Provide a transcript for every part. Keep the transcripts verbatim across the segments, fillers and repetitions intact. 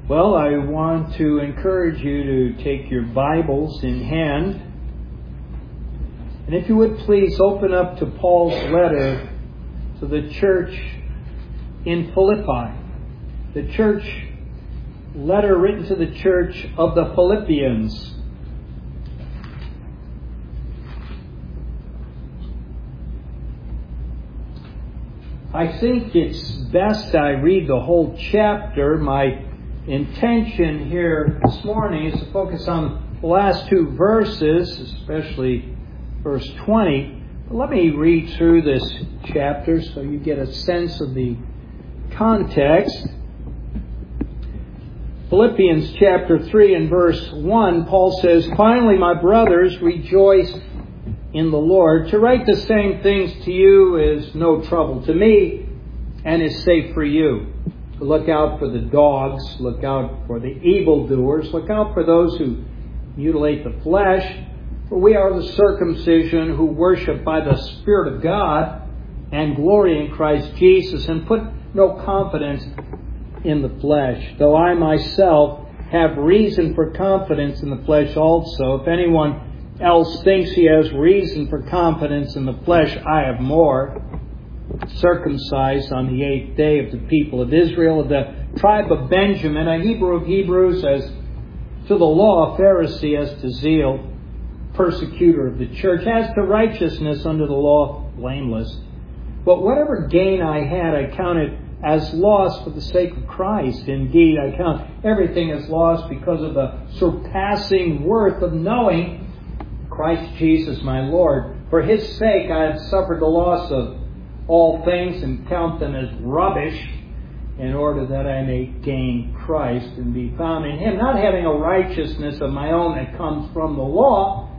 Well, I want to encourage you to take your Bibles in hand. And if you would please open up to Paul's letter to the church in Philippi. The church letter written to the church of the Philippians. I think it's best I read the whole chapter. My intention here this morning is to focus on the last two verses, especially verse twenty. But let me read through this chapter so you get a sense of the context. Philippians chapter three and verse one, Paul says, "Finally, my brothers, rejoice in the Lord. To write the same things to you is no trouble to me and is safe for you. Look out for the dogs, look out for the evildoers, look out for those who mutilate the flesh, for we are the circumcision who worship by the Spirit of God and glory in Christ Jesus and put no confidence in the flesh, though I myself have reason for confidence in the flesh also. If anyone else thinks he has reason for confidence in the flesh, I have more. Circumcised on the eighth day of the people of Israel, of the tribe of Benjamin, a Hebrew of Hebrews, as to the law, a Pharisee, as to zeal, persecutor of the church, as to righteousness under the law, blameless. But whatever gain I had, I counted as loss for the sake of Christ. Indeed, I count everything as loss because of the surpassing worth of knowing Christ Jesus my Lord. For His sake I have suffered the loss of all things and count them as rubbish, in order that I may gain Christ and be found in Him, not having a righteousness of my own that comes from the law,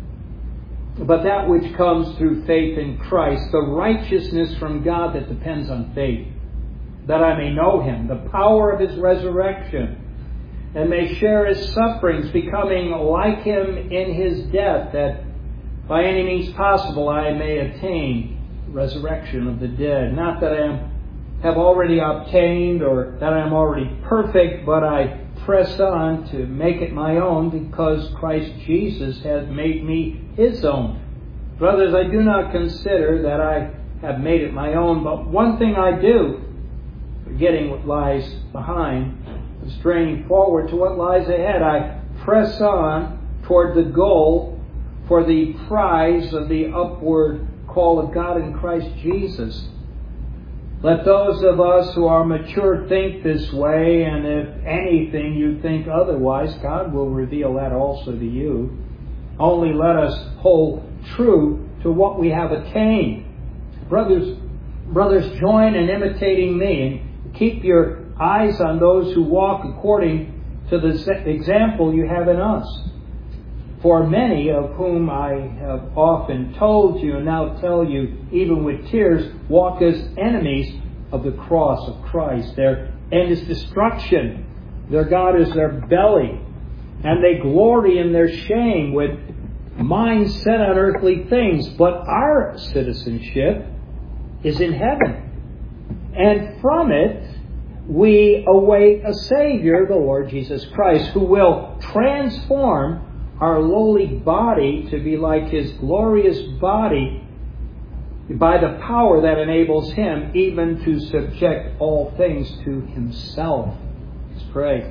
but that which comes through faith in Christ, the righteousness from God that depends on faith, that I may know Him, the power of His resurrection, and may share His sufferings, becoming like Him in His death, that by any means possible I may attain resurrection of the dead. Not that I am, have already obtained or that I am already perfect, but I press on to make it my own because Christ Jesus has made me His own. Brothers, I do not consider that I have made it my own, but one thing I do, forgetting what lies behind, and straining forward to what lies ahead, I press on toward the goal for the prize of the upward call of God in Christ Jesus. Let those of us who are mature think this way, and if anything you think otherwise, God will reveal that also to you. Only let us hold true to what we have attained. Brothers, brothers, join in imitating me, and keep your eyes on those who walk according to the example you have in us. For many of whom I have often told you and now tell you, even with tears, walk as enemies of the cross of Christ. Their end is destruction. Their God is their belly. And they glory in their shame with minds set on earthly things. But our citizenship is in heaven. And from it we await a Savior, the Lord Jesus Christ, who will transform our lowly body to be like His glorious body by the power that enables Him even to subject all things to Himself. Let's pray.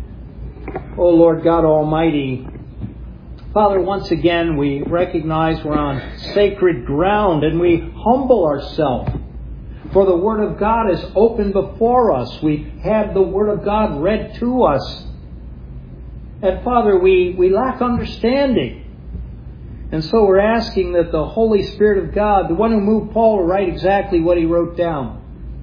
Oh Lord God Almighty, Father, once again we recognize we're on sacred ground and we humble ourselves. For the Word of God is open before us. We've had the Word of God read to us. And Father, we, we lack understanding. And so we're asking that the Holy Spirit of God, the one who moved Paul to write exactly what he wrote down,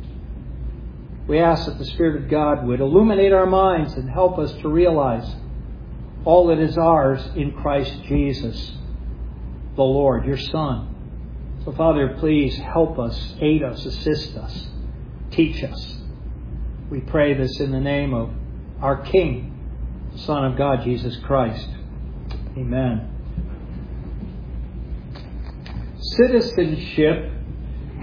we ask that the Spirit of God would illuminate our minds and help us to realize all that is ours in Christ Jesus, the Lord, your Son. So Father, please help us, aid us, assist us, teach us. We pray this in the name of our King, Son of God, Jesus Christ. Amen. Citizenship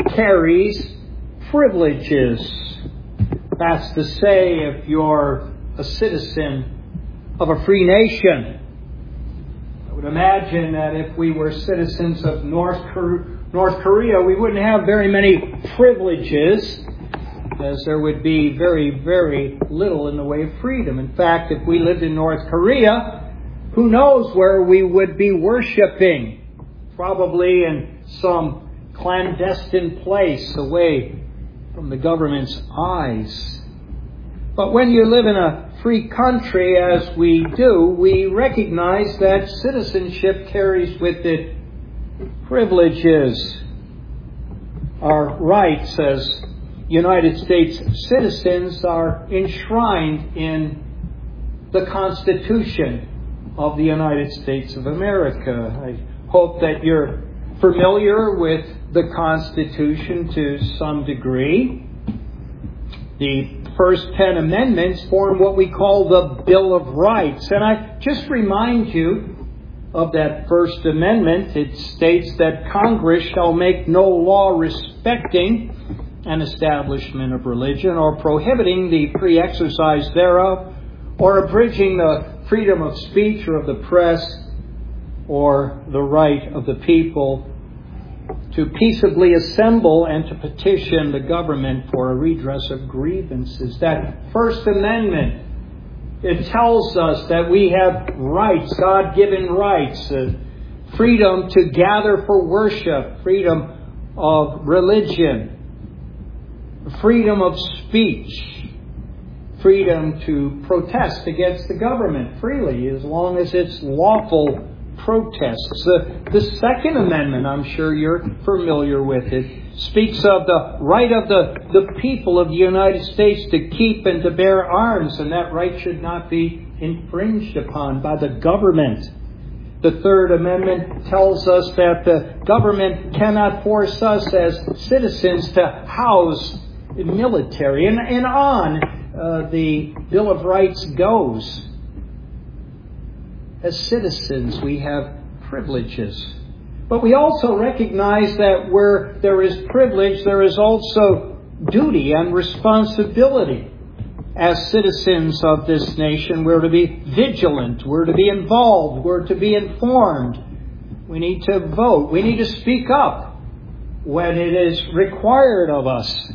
carries privileges. That's to say, if you're a citizen of a free nation. I would imagine that if we were citizens of North Korea, North Korea, we wouldn't have very many privileges, as there would be very, very little in the way of freedom. In fact, if we lived in North Korea, who knows where we would be worshiping? Probably in some clandestine place away from the government's eyes. But when you live in a free country, as we do, we recognize that citizenship carries with it privileges. Our rights as United States citizens are enshrined in the Constitution of the United States of America. I hope that you're familiar with the Constitution to some degree. The first ten amendments form what we call the Bill of Rights. And I just remind you of that First Amendment. It states that Congress shall make no law respecting an establishment of religion, or prohibiting the free exercise thereof, or abridging the freedom of speech or of the press, or the right of the people to peaceably assemble and to petition the government for a redress of grievances. That First Amendment, it tells us that we have rights, God-given rights, uh, freedom to gather for worship, freedom of religion, freedom of speech, freedom to protest against the government freely as long as it's lawful protests. The, the Second Amendment, I'm sure you're familiar with it, speaks of the right of the, the people of the United States to keep and to bear arms, and that right should not be infringed upon by the government. The Third Amendment tells us that the government cannot force us as citizens to house military, and, and on uh, the Bill of Rights goes. As citizens, we have privileges. But we also recognize that where there is privilege, there is also duty and responsibility. As citizens of this nation, we're to be vigilant, we're to be involved, we're to be informed. We need to vote, we need to speak up when it is required of us.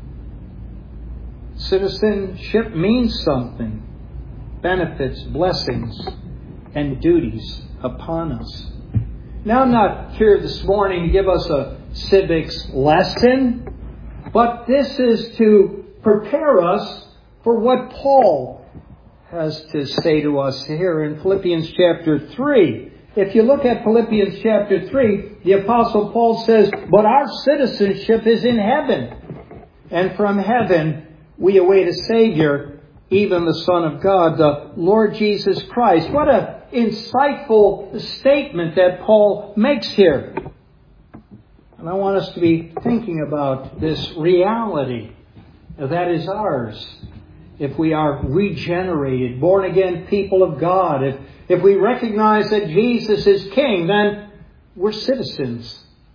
Citizenship means something. Benefits, blessings, and duties upon us. Now, I'm not here this morning to give us a civics lesson, but this is to prepare us for what Paul has to say to us here in Philippians chapter three. If you look at Philippians chapter three, the Apostle Paul says, "But our citizenship is in heaven, and from heaven we await a Savior, even the Son of God, the Lord Jesus Christ." What an insightful statement that Paul makes here. And I want us to be thinking about this reality that is ours. If we are regenerated, born again people of God, if, if we recognize that Jesus is King, then we're citizens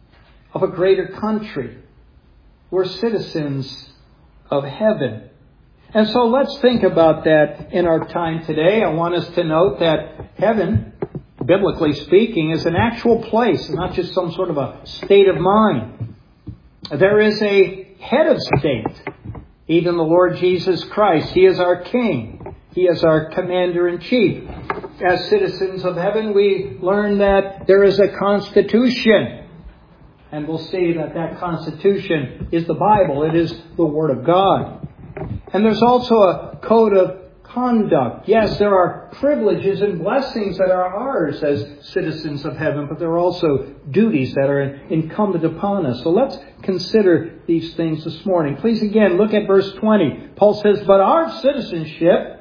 of a greater country. We're citizens of heaven. And so let's think about that in our time today. I want us to note that heaven, biblically speaking, is an actual place, not just some sort of a state of mind. There is a head of state, even the Lord Jesus Christ. He is our King. He is our Commander-in-Chief. As citizens of heaven, we learn that there is a Constitution. And we'll see that that Constitution is the Bible. It is the Word of God. And there's also a code of conduct. Yes, there are privileges and blessings that are ours as citizens of heaven, but there are also duties that are incumbent upon us. So let's consider these things this morning. Please again, look at verse twenty. Paul says, "But our citizenship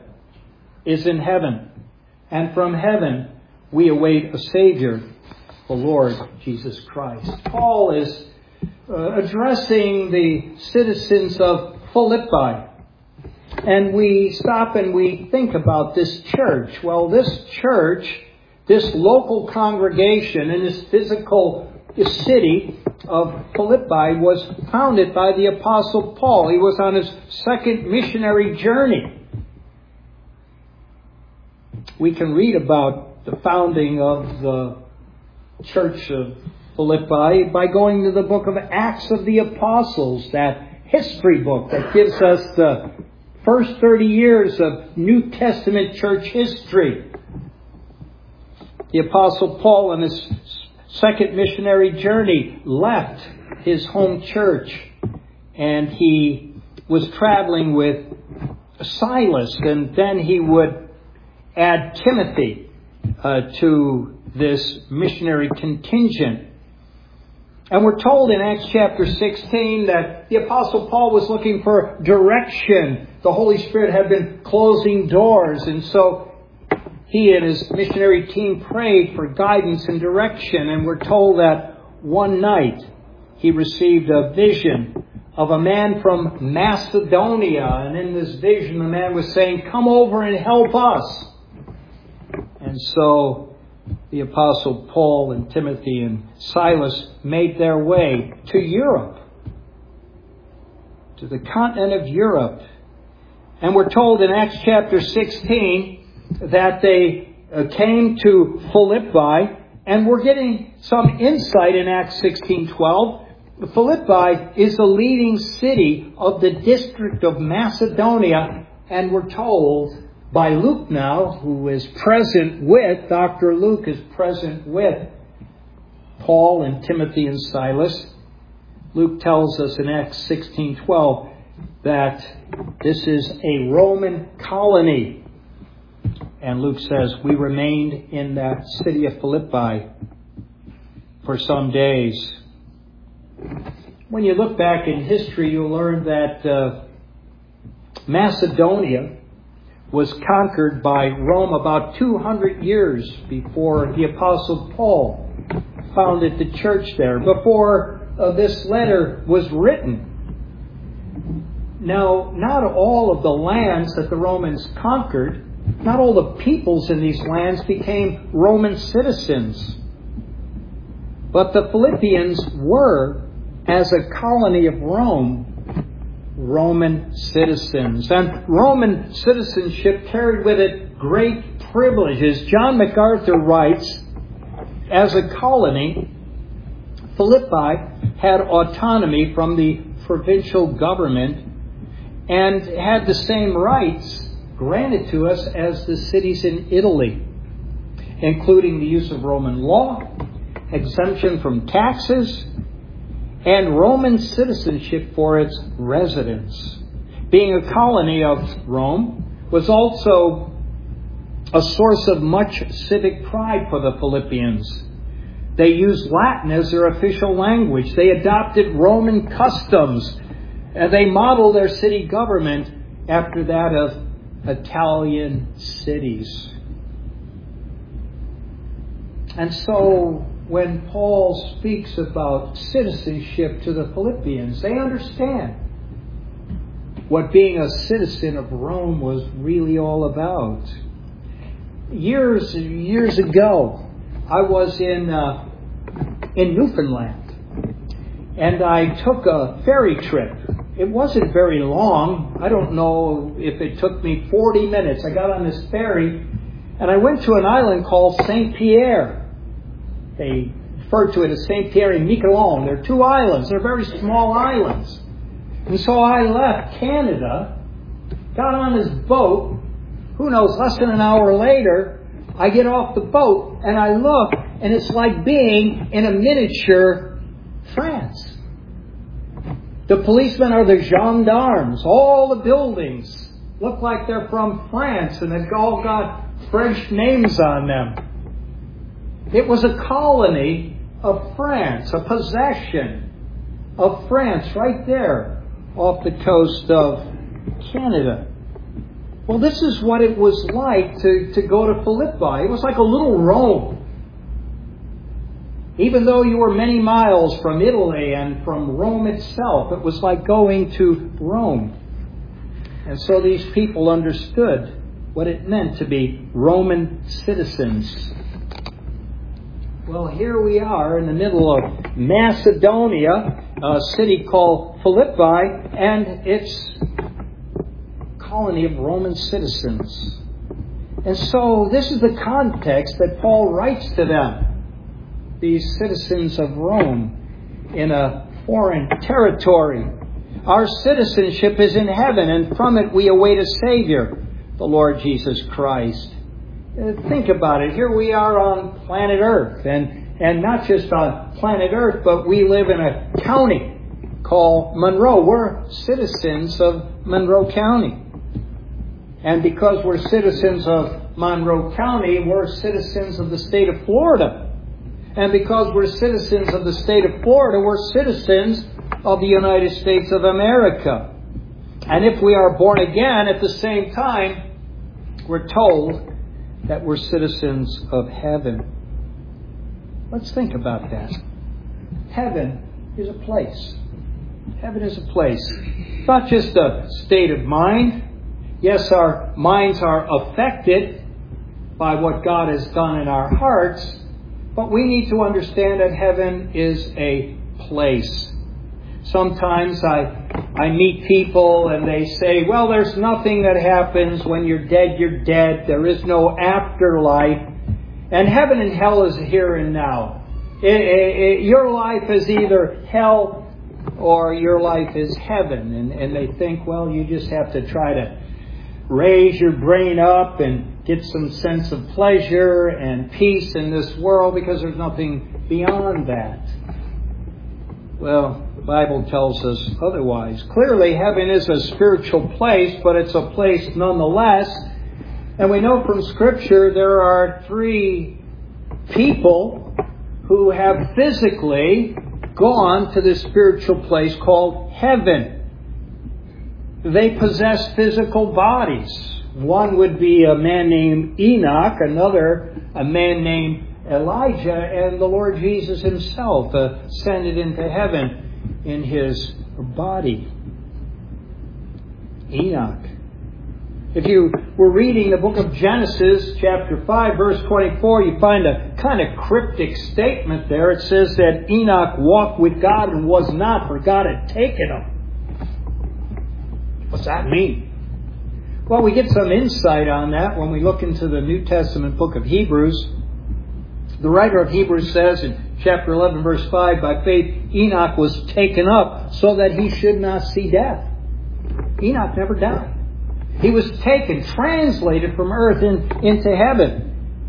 is in heaven, and from heaven we await a Savior, the Lord Jesus Christ." Paul is uh, addressing the citizens of Philippi. And we stop and we think about this church. Well, this church, this local congregation in this physical city of Philippi was founded by the Apostle Paul. He was on his second missionary journey. We can read about the founding of the church of Philippi by going to the book of Acts of the Apostles, that history book that gives us the first thirty years of New Testament church history. The Apostle Paul on his second missionary journey left his home church, and he was traveling with Silas, and then he would add Timothy uh, to this missionary contingent. And we're told in Acts chapter sixteen that the Apostle Paul was looking for direction. The Holy Spirit had been closing doors, and so he and his missionary team prayed for guidance and direction. And we're told that one night he received a vision of a man from Macedonia. And in this vision, the man was saying, "Come over and help us." And so the Apostle Paul and Timothy and Silas made their way to Europe, to the continent of Europe. And we're told in Acts chapter sixteen that they uh, came to Philippi, and we're getting some insight in Acts sixteen twelve. Philippi is the leading city of the district of Macedonia, and we're told by Luke now, who is present with, Doctor Luke is present with Paul and Timothy and Silas. Luke tells us in Acts sixteen twelve that this is a Roman colony. And Luke says, we remained in that city of Philippi for some days. When you look back in history, you'll learn that uh, Macedonia was conquered by Rome about two hundred years before the Apostle Paul founded the church there, before uh, this letter was written. Now, not all of the lands that the Romans conquered, not all the peoples in these lands became Roman citizens. But the Philippians were, as a colony of Rome, Roman citizens. And Roman citizenship carried with it great privileges. John MacArthur writes, as a colony, Philippi had autonomy from the provincial government and had the same rights granted to us as the cities in Italy, including the use of Roman law, exemption from taxes, and Roman citizenship for its residents. Being a colony of Rome was also a source of much civic pride for the Philippians. They used Latin as their official language. They adopted Roman customs, and they modeled their city government after that of Italian cities. And so when Paul speaks about citizenship to the Philippians, they understand what being a citizen of Rome was really all about. Years years ago, I was in uh, in Newfoundland, and I took a ferry trip. It wasn't very long. I don't know if it took me forty minutes. I got on this ferry, and I went to an island called Saint Pierre. They refer to it as Saint Pierre and Miquelon. They're two islands. They're very small islands. And so I left Canada, got on this boat. Who knows, less than an hour later, I get off the boat, and I look, and it's like being in a miniature France. The policemen are the gendarmes. All the buildings look like they're from France, and they've all got French names on them. It was a colony of France, a possession of France right there off the coast of Canada. Well, this is what it was like to, to go to Philippi. It was like a little Rome. Even though you were many miles from Italy and from Rome itself, it was like going to Rome. And so these people understood what it meant to be Roman citizens. Well, here we are in the middle of Macedonia, a city called Philippi, and its colony of Roman citizens. And so this is the context that Paul writes to them, these citizens of Rome in a foreign territory. Our citizenship is in heaven, and from it we await a Savior, the Lord Jesus Christ. Think about it. Here we are on planet Earth, and, and not just on planet Earth, but we live in a county called Monroe. We're citizens of Monroe County. And because we're citizens of Monroe County, we're citizens of the state of Florida. And because we're citizens of the state of Florida, we're citizens of the United States of America. And if we are born again at the same time, we're told that we're citizens of heaven. Let's think about that. Heaven is a place. Heaven is a place. It's not just a state of mind. Yes, our minds are affected by what God has done in our hearts, but we need to understand that heaven is a place. Sometimes I I meet people and they say, well, there's nothing that happens when you're dead, you're dead. There is no afterlife. And heaven and hell is here and now. It, it, it, your life is either hell or your life is heaven. And, and they think, well, you just have to try to raise your brain up and get some sense of pleasure and peace in this world because there's nothing beyond that. Well, the Bible tells us otherwise. Clearly, heaven is a spiritual place, but it's a place nonetheless. And we know from Scripture there are three people who have physically gone to this spiritual place called heaven. They possess physical bodies. One would be a man named Enoch, another a man named Elijah, and the Lord Jesus himself ascended into heaven in his body. Enoch. If you were reading the book of Genesis, chapter five, verse twenty-four, you find a kind of cryptic statement there. It says that Enoch walked with God and was not, for God had taken him. What's that mean? Well, we get some insight on that when we look into the New Testament book of Hebrews. The writer of Hebrews says in chapter eleven, verse five, by faith Enoch was taken up so that he should not see death. Enoch never died. He was taken, translated from earth in, into heaven.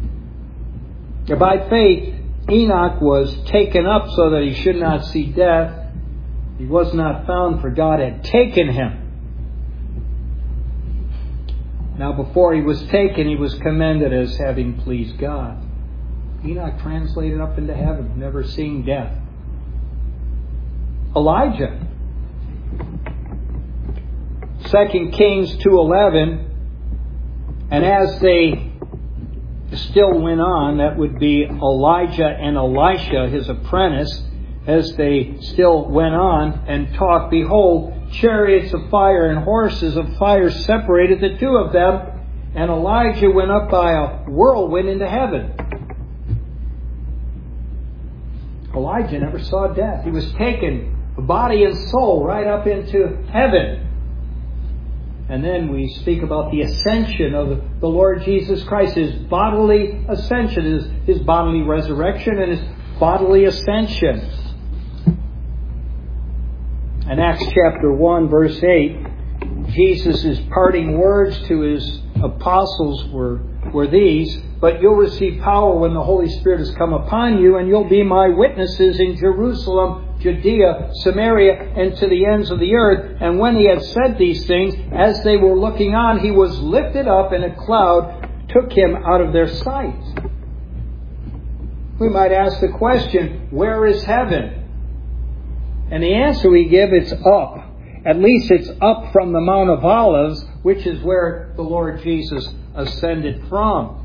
By faith, Enoch was taken up so that he should not see death. He was not found, for God had taken him. Now, before he was taken, he was commended as having pleased God. Enoch translated up into heaven, never seeing death. Elijah. Second Kings two eleven. And as they still went on, that would be Elijah and Elisha, his apprentice, as they still went on and talked, behold, chariots of fire and horses of fire separated the two of them, and Elijah went up by a whirlwind into heaven. Elijah never saw death. He was taken, body and soul, right up into heaven. And then we speak about the ascension of the Lord Jesus Christ, His bodily ascension, His, his bodily resurrection, and His bodily ascension. In Acts chapter one, verse eight, Jesus' parting words to His apostles were, were these, but you'll receive power when the Holy Spirit has come upon you, and you'll be my witnesses in Jerusalem, Judea, Samaria, and to the ends of the earth. And when He had said these things, as they were looking on, He was lifted up, and a cloud took Him out of their sight. We might ask the question, where is heaven? And the answer we give, it's up. At least it's up from the Mount of Olives, which is where the Lord Jesus ascended from.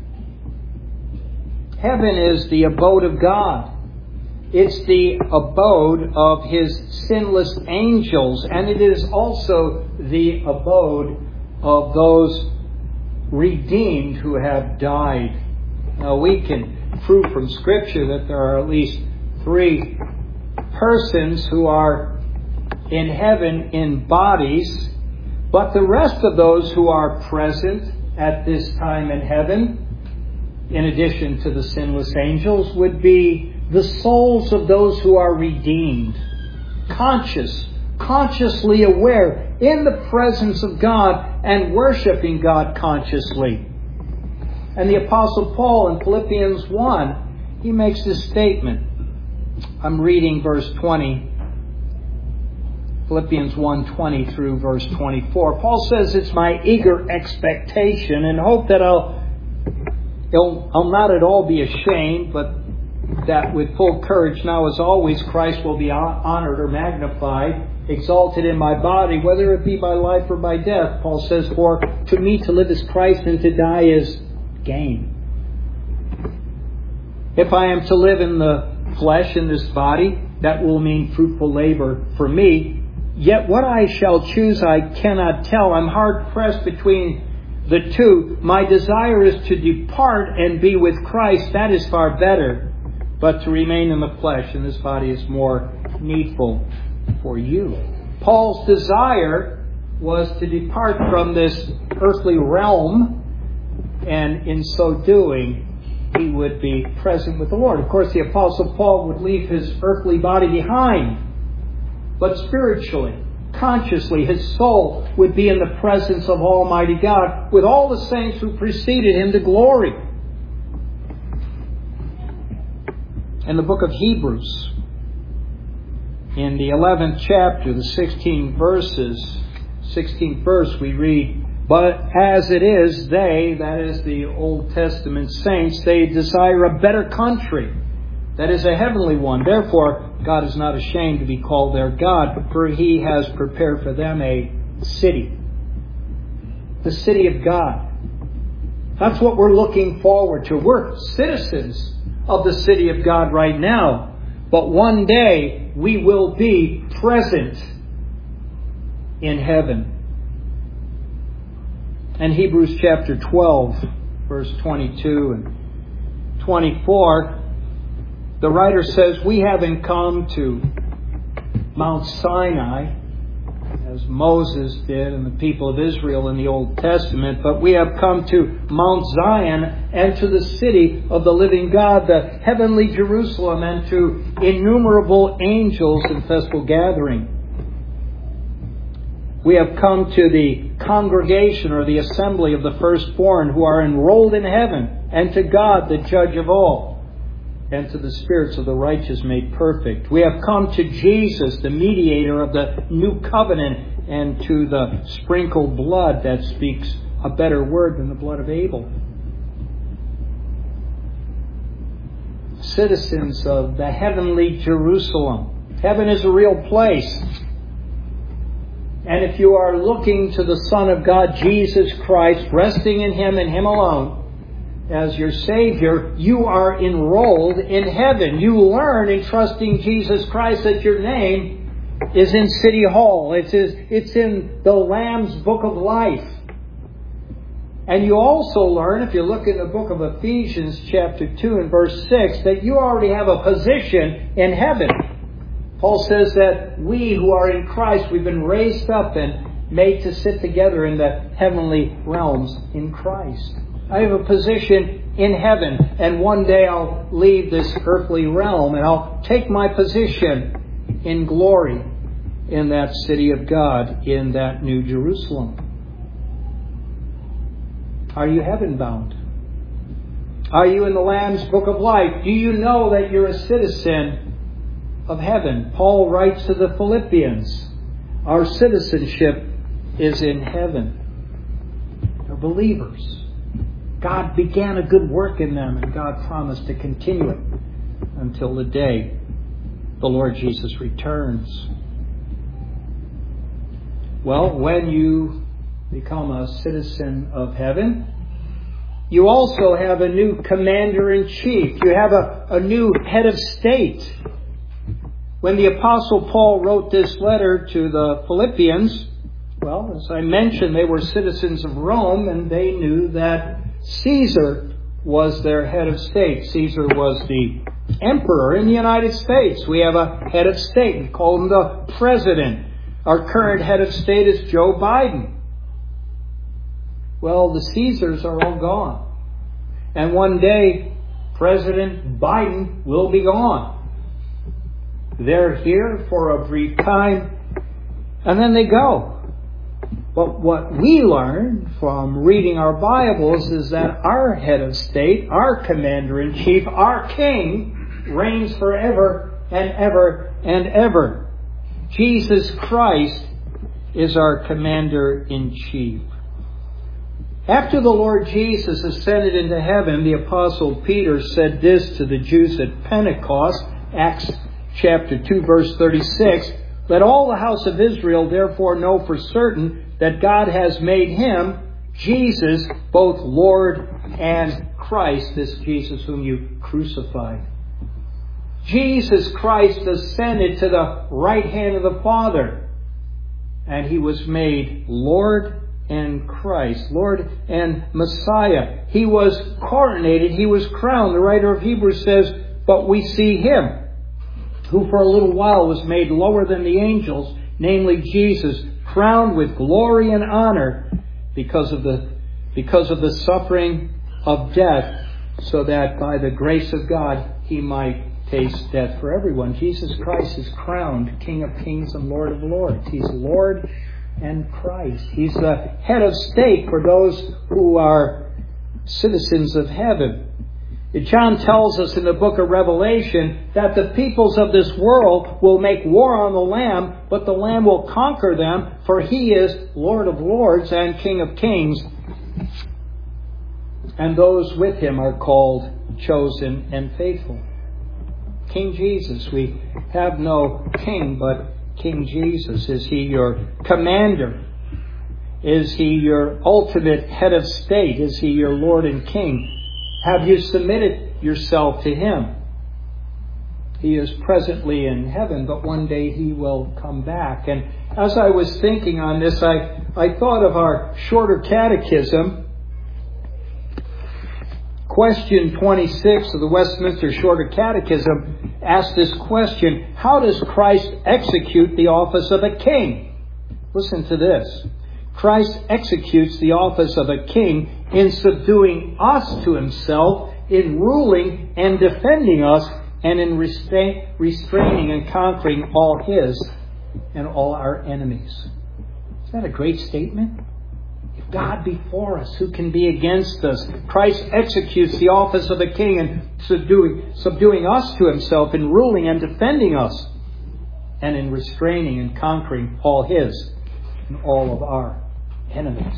Heaven is the abode of God. It's the abode of His sinless angels, and it is also the abode of those redeemed who have died. Now, we can prove from Scripture that there are at least three persons who are in heaven in bodies, but the rest of those who are present at this time in heaven, in addition to the sinless angels, would be the souls of those who are redeemed, conscious, consciously aware, in the presence of God and worshiping God consciously. And the Apostle Paul in Philippians one, he makes this statement. I'm reading verse twenty. Philippians one twenty through verse twenty-four. Paul says, it's my eager expectation and hope that I'll, I'll, I'll not at all be ashamed, but that with full courage now as always Christ will be honored or magnified, exalted in my body, whether it be by life or by death. Paul says, for to me to live is Christ and to die is gain. If I am to live in the flesh in this body, that will mean fruitful labor for me. Yet what I shall choose I cannot tell. I'm hard pressed between the two. My desire is to depart and be with Christ. That is far better. But to remain in the flesh in this body is more needful for you. Paul's desire was to depart from this earthly realm, and in so doing, he would be present with the Lord. Of course, the Apostle Paul would leave his earthly body behind, but spiritually, consciously, his soul would be in the presence of Almighty God with all the saints who preceded him to glory. In the book of Hebrews, in the eleventh chapter, the sixteenth verses, sixteenth verse, we read, but as it is, they, that is the Old Testament saints, they desire a better country, that is a heavenly one. Therefore, God is not ashamed to be called their God, for He has prepared for them a city. The city of God. That's what we're looking forward to. We're citizens of the city of God right now. But one day we will be present in heaven. And Hebrews chapter twelve, verse twenty-two and twenty-four, the writer says, we haven't come to Mount Sinai, as Moses did and the people of Israel in the Old Testament, but we have come to Mount Zion and to the city of the living God, the heavenly Jerusalem, and to innumerable angels in festal gathering. We have come to the congregation or the assembly of the firstborn who are enrolled in heaven, and to God, the judge of all, and to the spirits of the righteous made perfect. We have come to Jesus, the mediator of the new covenant, and to the sprinkled blood that speaks a better word than the blood of Abel. Citizens of the heavenly Jerusalem. Heaven is a real place. And if you are looking to the Son of God, Jesus Christ, resting in Him and Him alone as your Savior, you are enrolled in heaven. You learn in trusting Jesus Christ that your name is in City Hall. It's, it's in the Lamb's Book of Life. And you also learn, if you look in the book of Ephesians chapter two and verse six, that you already have a position in heaven. Paul says that we who are in Christ, we've been raised up and made to sit together in the heavenly realms in Christ. I have a position in heaven, and one day I'll leave this earthly realm and I'll take my position in glory in that city of God, in that New Jerusalem. Are you heaven bound? Are you in the Lamb's Book of Life? Do you know that you're a citizen of heaven? Paul writes to the Philippians, our citizenship is in heaven. They're believers. God began a good work in them, and God promised to continue it until the day the Lord Jesus returns. Well, when you become a citizen of heaven, you also have a new commander-in-chief. You have a, a new head of state. When the Apostle Paul wrote this letter to the Philippians, well, as I mentioned, they were citizens of Rome, and they knew that Caesar was their head of state. Caesar was the emperor in the United States. We have a head of state. We call him the president. Our current head of state is Joe Biden. Well, the Caesars are all gone. And one day, President Biden will be gone. They're here for a brief time, and then they go. But what we learn from reading our Bibles is that our head of state, our commander-in-chief, our king, reigns forever and ever and ever. Jesus Christ is our commander-in-chief. After the Lord Jesus ascended into heaven, the Apostle Peter said this to the Jews at Pentecost, Acts chapter two, verse thirty-six, "Let all the house of Israel therefore know for certain that God has made him, Jesus, both Lord and Christ," this Jesus whom you crucified. Jesus Christ ascended to the right hand of the Father, and he was made Lord and Christ, Lord and Messiah. He was coronated, he was crowned. The writer of Hebrews says, "But we see him, who for a little while was made lower than the angels, namely Jesus, crowned with glory and honor because of the because of the suffering of death, so that by the grace of God he might taste death for everyone." Jesus Christ is crowned King of Kings and Lord of Lords. He's Lord and Christ. He's the head of state for those who are citizens of heaven. John tells us in the book of Revelation that the peoples of this world will make war on the Lamb, but the Lamb will conquer them, for he is Lord of Lords and King of Kings. And those with him are called chosen and faithful. King Jesus. We have no king but King Jesus. Is he your commander? Is he your ultimate head of state? Is he your Lord and King? Have you submitted yourself to him? He is presently in heaven, but one day he will come back. And as I was thinking on this, I, I thought of our shorter catechism. Question twenty-six of the Westminster Shorter Catechism asks this question: how does Christ execute the office of a king? Listen to this. Christ executes the office of a king in subduing us to himself, in ruling and defending us, and in restra- restraining and conquering all his and all our enemies. Is that a great statement? If God be for us, who can be against us? Christ executes the office of a king in subduing, subduing us to himself, in ruling and defending us, and in restraining and conquering all his and all of our enemies.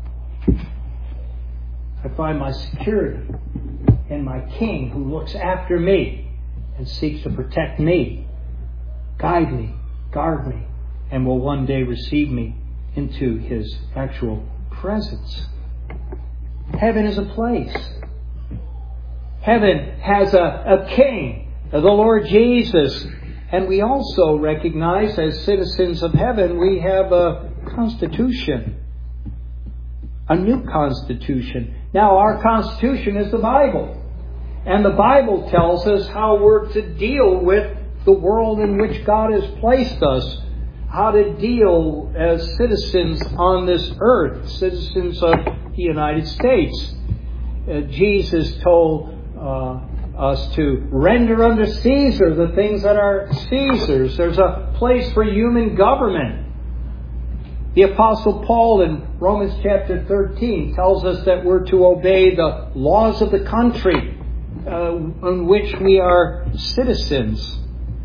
I find my security in my King, who looks after me and seeks to protect me, guide me, guard me, and will one day receive me into his actual presence. Heaven is a place. Heaven has a, a king, the Lord Jesus. And we also recognize, as citizens of heaven, we have a constitution. A new constitution. Now, our constitution is the Bible. And the Bible tells us how we're to deal with the world in which God has placed us. How to deal as citizens on this earth, citizens of the United States. Uh, Jesus told uh, us to render unto Caesar the things that are Caesar's. There's a place for human government. The Apostle Paul in Romans chapter thirteen tells us that we're to obey the laws of the country uh, in which we are citizens.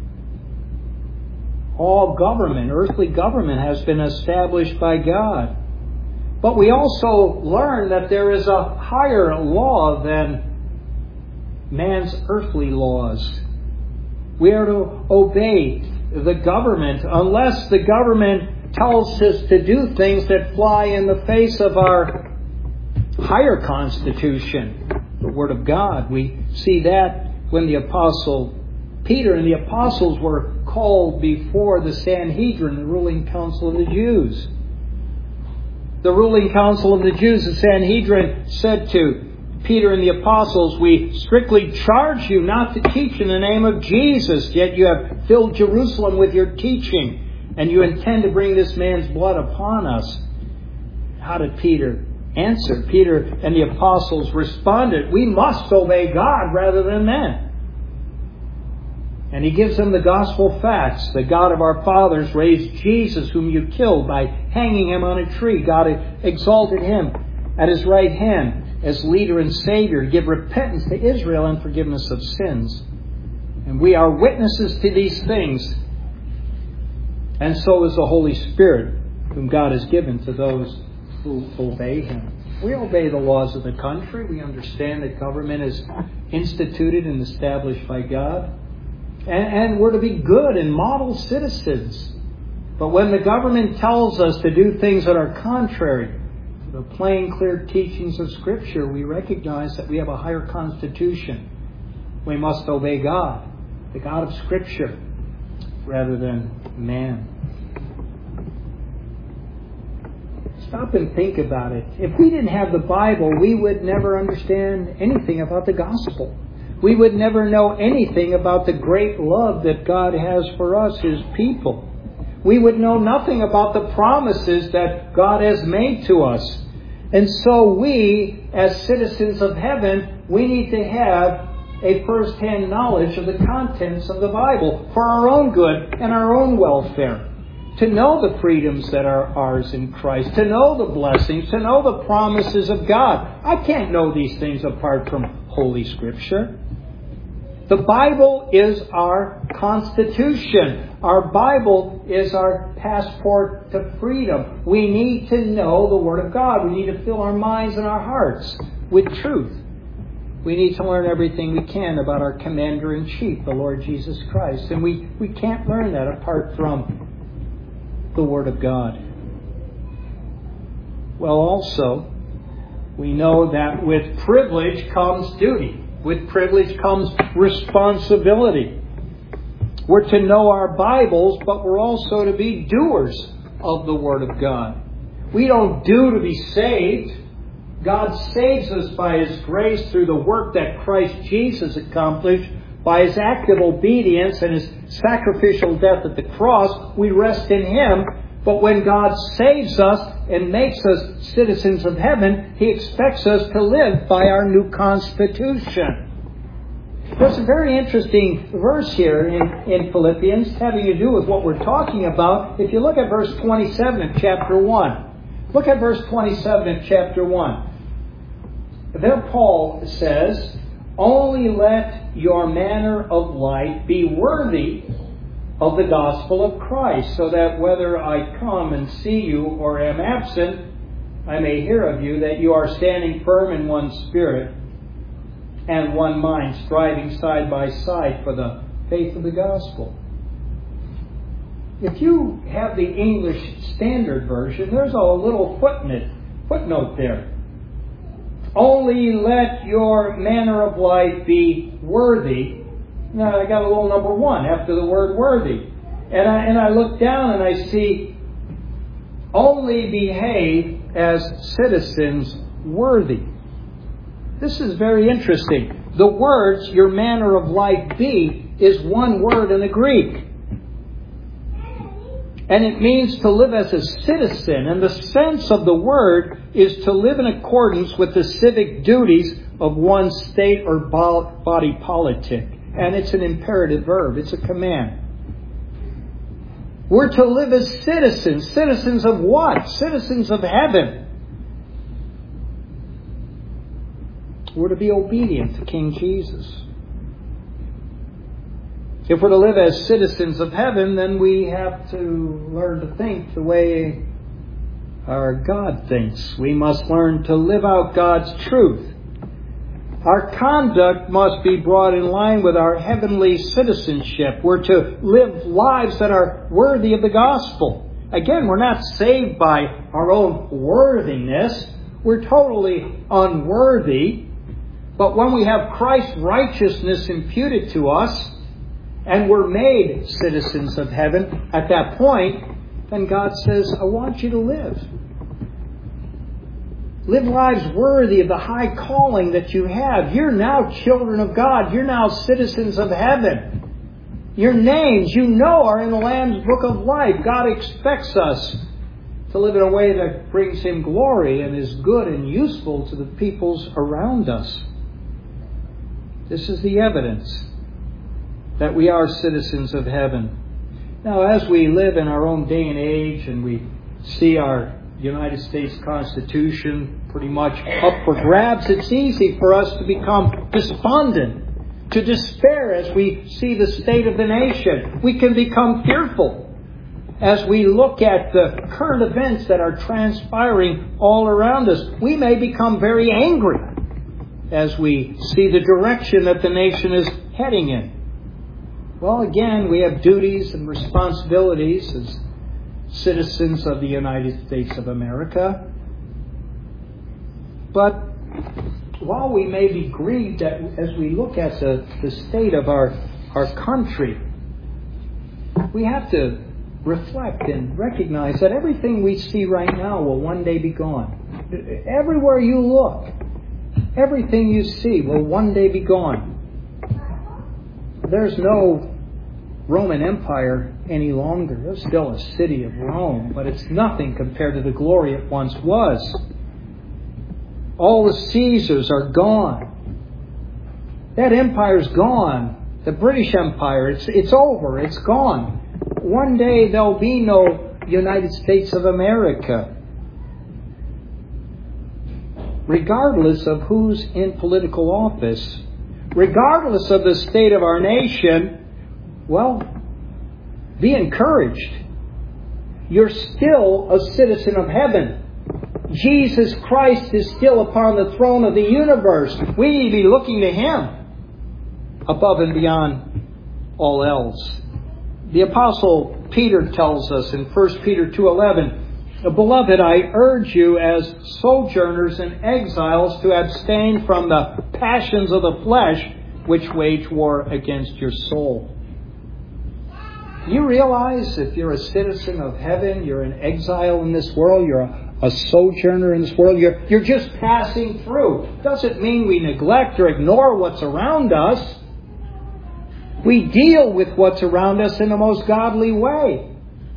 All government, earthly government, has been established by God. But we also learn that there is a higher law than man's earthly laws. We are to obey the government unless the government tells us to do things that fly in the face of our higher constitution, the Word of God. We see that when the Apostle Peter and the apostles were called before the Sanhedrin, the ruling council of the Jews. The ruling council of the Jews, the Sanhedrin, said to Peter and the apostles, "We strictly charge you not to teach in the name of Jesus, yet you have filled Jerusalem with your teaching, and you intend to bring this man's blood upon us." How did Peter answered. Peter and the apostles responded, we must obey God rather than men. And he gives them the gospel facts. The God of our fathers raised Jesus, whom you killed by hanging him on a tree. God exalted him at his right hand as leader and Savior to give repentance to Israel and forgiveness of sins. And we are witnesses to these things. And so is the Holy Spirit, whom God has given to those who obey him. We obey the laws of the country. We understand that government is instituted and established by God. And, and we're to be good and model citizens. But when the government tells us to do things that are contrary to the plain, clear teachings of Scripture, we recognize that we have a higher constitution. We must obey God, the God of Scripture, rather than man. Stop and think about it. If we didn't have the Bible, we would never understand anything about the gospel. We would never know anything about the great love that God has for us, His people. We would know nothing about the promises that God has made to us. And so we, as citizens of heaven, we need to have a first-hand knowledge of the contents of the Bible for our own good and our own welfare. To know the freedoms that are ours in Christ. To know the blessings. To know the promises of God. I can't know these things apart from Holy Scripture. The Bible is our constitution. Our Bible is our passport to freedom. We need to know the Word of God. We need to fill our minds and our hearts with truth. We need to learn everything we can about our Commander-in-Chief, the Lord Jesus Christ. And we, we can't learn that apart from the Word of God. Well, also, we know that with privilege comes duty. With privilege comes responsibility. We're to know our Bibles, but we're also to be doers of the Word of God. We don't do to be saved. God saves us by His grace through the work that Christ Jesus accomplished. By His active obedience and His sacrificial death at the cross, we rest in Him. But when God saves us and makes us citizens of heaven, He expects us to live by our new constitution. There's a very interesting verse here in, in Philippians having to do with what we're talking about. If you look at verse twenty-seven of chapter one. Look at verse twenty-seven of chapter one. There Paul says, only let your manner of life be worthy of the gospel of Christ, so that whether I come and see you or am absent, I may hear of you that you are standing firm in one spirit and one mind, striving side by side for the faith of the gospel. If you have the English Standard Version, there's a little footnote, footnote there. Only let your manner of life be worthy. Now I got a little number one after the word worthy. And I, and I look down and I see only behave as citizens worthy. This is very interesting. The words, your manner of life be, is one word in the Greek. And it means to live as a citizen. And the sense of the word is to live in accordance with the civic duties of one's state or body politic. And it's an imperative verb. It's a command. We're to live as citizens. Citizens of what? Citizens of heaven. We're to be obedient to King Jesus. If we're to live as citizens of heaven, then we have to learn to think the way our God thinks. We must learn to live out God's truth. Our conduct must be brought in line with our heavenly citizenship. We're to live lives that are worthy of the gospel. Again, we're not saved by our own worthiness. We're totally unworthy. But when we have Christ's righteousness imputed to us, and we're made citizens of heaven, at that point, then God says, I want you to live. Live lives worthy of the high calling that you have. You're now children of God. You're now citizens of heaven. Your names, you know, are in the Lamb's Book of Life. God expects us to live in a way that brings Him glory and is good and useful to the peoples around us. This is the evidence that we are citizens of heaven. Now, as we live in our own day and age and we see our United States Constitution pretty much up for grabs, it's easy for us to become despondent, to despair as we see the state of the nation. We can become fearful as we look at the current events that are transpiring all around us. We may become very angry as we see the direction that the nation is heading in. Well, again, we have duties and responsibilities as citizens of the United States of America. But while we may be grieved at, as we look at the, the state of our, our country, we have to reflect and recognize that everything we see right now will one day be gone. Everywhere you look, everything you see will one day be gone. There's no Roman Empire any longer. There's still a city of Rome, but it's nothing compared to the glory it once was. All the Caesars are gone. That empire's gone. The British Empire, it's, it's over. It's gone. One day there'll be no United States of America. Regardless of who's in political office, regardless of the state of our nation, well, be encouraged. You're still a citizen of heaven. Jesus Christ is still upon the throne of the universe. We need to be looking to Him above and beyond all else. The Apostle Peter tells us in First Peter two eleven, "Beloved, I urge you as sojourners and exiles to abstain from the passions of the flesh which wage war against your soul." You realize if you're a citizen of heaven, you're an exile in this world, you're a, a sojourner in this world, you're, you're just passing through. Doesn't mean we neglect or ignore what's around us. We deal with what's around us in the most godly way.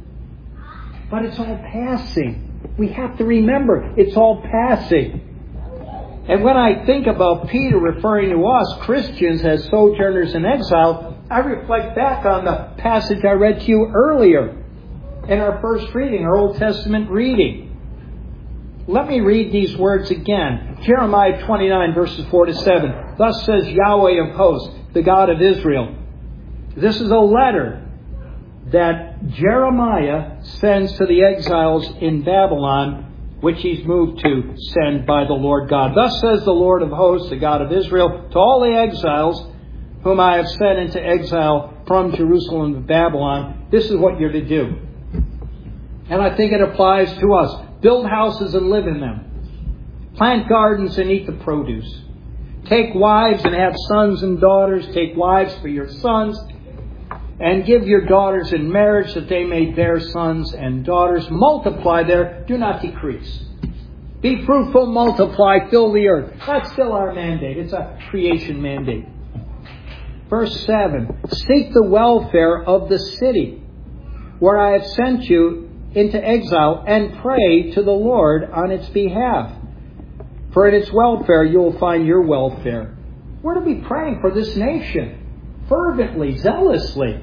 But it's all passing. We have to remember, it's all passing. And when I think about Peter referring to us, Christians, as sojourners in exile, I reflect back on the passage I read to you earlier in our first reading, our Old Testament reading. Let me read these words again. Jeremiah twenty-nine, verses four to seven. "Thus says Yahweh of hosts, the God of Israel." This is a letter that Jeremiah sends to the exiles in Babylon, which he's moved to send by the Lord God. "Thus says the Lord of hosts, the God of Israel, to all the exiles whom I have sent into exile from Jerusalem to Babylon, this is what you're to do." And I think it applies to us. "Build houses and live in them. Plant gardens and eat the produce. Take wives and have sons and daughters. Take wives for your sons. And give your daughters in marriage that they may bear sons and daughters. Multiply there, do not decrease. Be fruitful, multiply, fill the earth." That's still our mandate. It's a creation mandate. Verse seven. "Seek the welfare of the city where I have sent you into exile, and pray to the Lord on its behalf. For in its welfare you will find your welfare." We're to be praying for this nation fervently, zealously.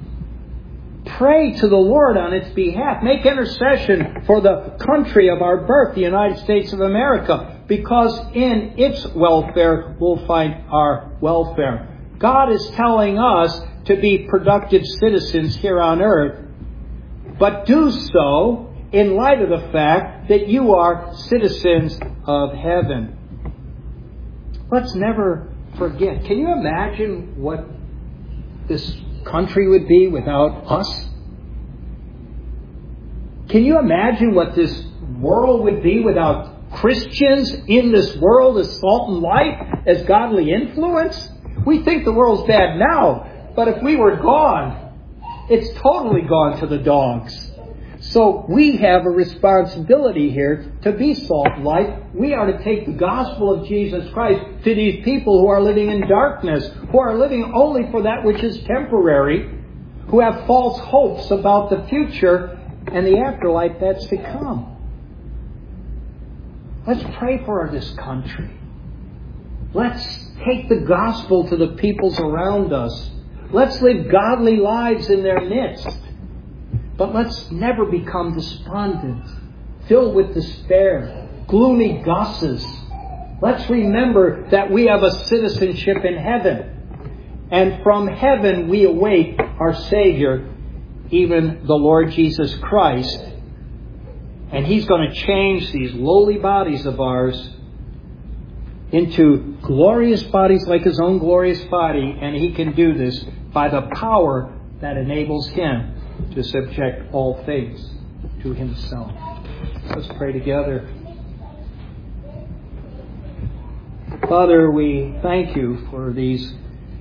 Pray to the Lord on its behalf. Make intercession for the country of our birth, the United States of America, because in its welfare we'll find our welfare. God is telling us to be productive citizens here on earth, but do so in light of the fact that you are citizens of heaven. Let's never forget. Can you imagine what this country would be without us? Can you imagine what this world would be without Christians in this world as salt and light, as godly influence? We think the world's bad now, but if we were gone, it's totally gone to the dogs. So we have a responsibility here to be salt and light. We are to take the gospel of Jesus Christ to these people who are living in darkness, who are living only for that which is temporary, who have false hopes about the future, and the afterlife that's to come. Let's pray for this country. Let's take the gospel to the peoples around us. Let's live godly lives in their midst. But let's never become despondent, filled with despair, gloomy gusses. Let's remember that we have a citizenship in heaven. And from heaven we await our Savior, even the Lord Jesus Christ. And He's going to change these lowly bodies of ours into glorious bodies like His own glorious body. And He can do this by the power that enables Him to subject all things to Himself. Let's pray together. Father, we thank You for these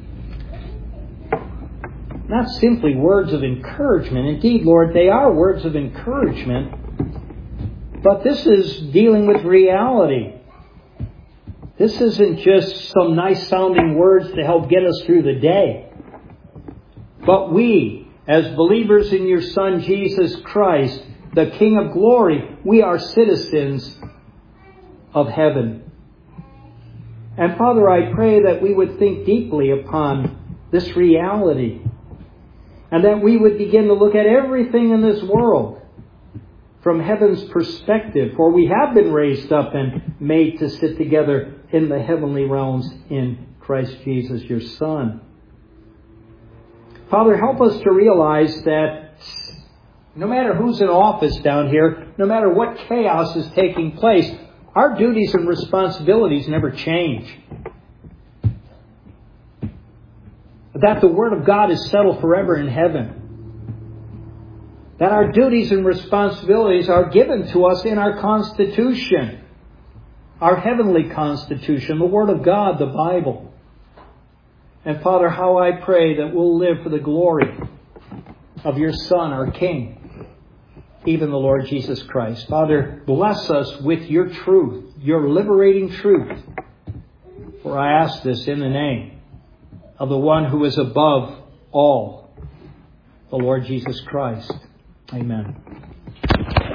not simply words of encouragement. Indeed, Lord, they are words of encouragement. But this is dealing with reality. This isn't just some nice sounding words to help get us through the day. But we, as believers in Your Son, Jesus Christ, the King of glory, we are citizens of heaven. And Father, I pray that we would think deeply upon this reality. And that we would begin to look at everything in this world from heaven's perspective. For we have been raised up and made to sit together in the heavenly realms in Christ Jesus, Your Son. Father, help us to realize that no matter who's in office down here, no matter what chaos is taking place, our duties and responsibilities never change. That the Word of God is settled forever in heaven. That our duties and responsibilities are given to us in our Constitution. Our heavenly Constitution, the Word of God, the Bible. And Father, how I pray that we'll live for the glory of Your Son, our King, even the Lord Jesus Christ. Father, bless us with Your truth, Your liberating truth. For I ask this in the name of the one who is above all, the Lord Jesus Christ. Amen.